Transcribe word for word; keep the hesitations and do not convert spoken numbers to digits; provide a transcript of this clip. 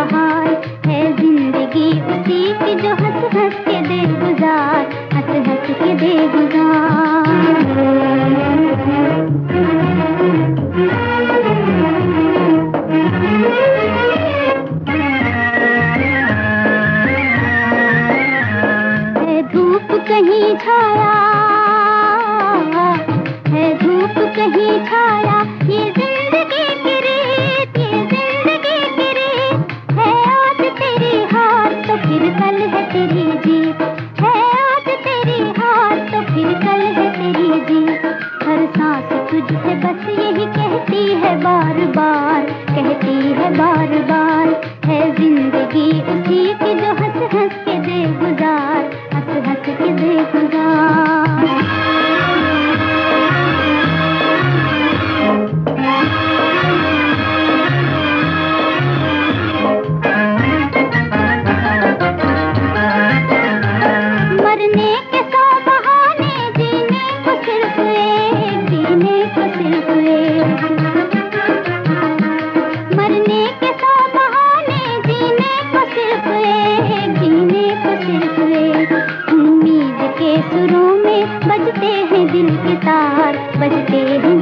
बहार, है जिंदगी उसी की जो हंस हंस के दे गुजार, हंस हंस के दे गुजार। है धूप कहीं छाया, है धूप कहीं छाया, ये जिंदगी की रीत, ये जिंदगी की रीत है। आज तेरी हार तो फिर कल है तेरी जीत, है आज तेरी हार तो फिर कल है तेरी जीत। हर सांस तुझसे बस यही कहती है बार बार, कहती है बार बार, है जिंदगी उसी की जो हंस हंस के दे गुजार, हंस हंस के दे गुजार। मरने के सौ बहाने, जीने को सिर्फ एक, जीने को सिर्फ एक। मरने के सौ बहाने, जीने को सिर्फ एक, जीने को सिर्फ एक। उम्मीद के सुरों में बजते हैं दिल के तार, बजते हैं